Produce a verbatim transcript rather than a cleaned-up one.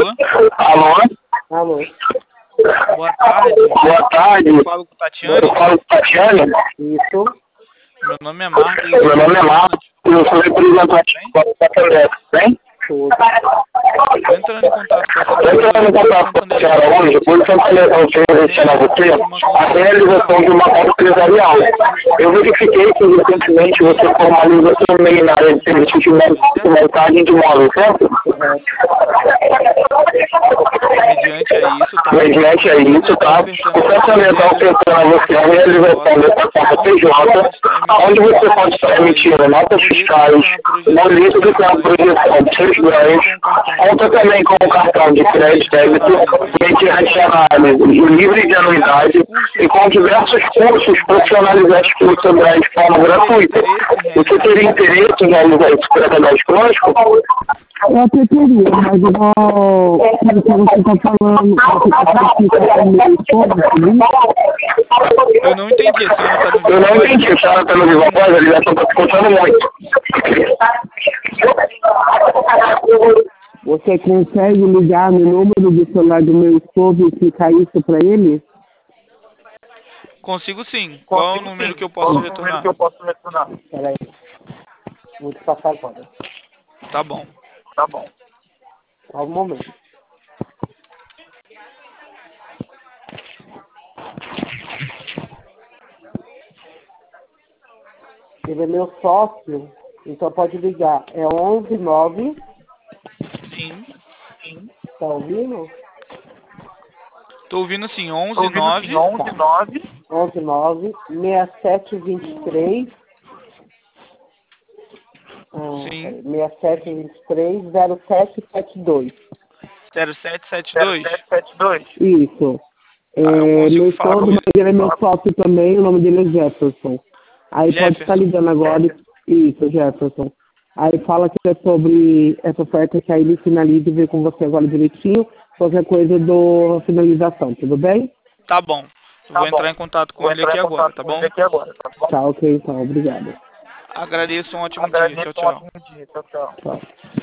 Alô? Alô? Alô? Boa tarde. Boa tarde. Eu falo com Tatiane. Eu falo com Tatiane. Isso. Meu nome é Marcos. Meu nome é Marcos. Eu sou representante da Santander, bem? Tudo. Tô entrando em contato com a Eu senhora entrando em contato com a senhora hoje, por Santander, eu tinha direcionado a você a realização de uma conta empresarial. Eu verifiquei que recentemente você formaliza também na área de serviço de montagem de imóvel, certo? Mediante a isso, tá? Mediante a isso, tá? O Santander está oferecendo a você a realização dessa conta P J, onde você pode estar emitindo notas fiscais, boleto do plano de projeção de seus ganhos, conta também com o cartão de crédito débito, mediante análise livre de anuidade e com diversos cursos profissionalizantes que você dá de forma gratuita. Você teria interesse em realizar esse trabalho conosco? Eu até teria, mas igual pelo que você está falando, você está falando meio sobre, Eu não entendi, a senhora tá no Eu não entendi, a senhora está no viva voz, a ligação está escutando muito. você consegue ligar no número do celular do meu esposo e explicar isso para ele? Consigo sim. Qual é o número que eu posso retornar? Peraí, vou te passar agora. Tá bom. Tá bom. Só um momento. Ele é meu sócio, então pode ligar. É onze nove, Sim. tá ouvindo? Tô ouvindo sim. onze nove. onze nove. onze nove, seis sete dois três. Sim. seis sete dois três, zero sete sete dois. zero sete sete dois. Isso. É, Ah, eu consigo meu falar esposo, com mas ele é meu sócio também, o nome dele é Jefferson. Aí pode Jefferson. estar ligando agora. Isso, Jefferson. Aí fala que é sobre essa oferta que aí ele finaliza e vê com você agora direitinho, qualquer coisa do finalização, tudo bem? Tá bom. Eu vou entrar em contato com ele aqui agora, tá bom? Tá, ok, então, obrigado. Agradeço, um ótimo dia. Tchau, tchau. Tchau.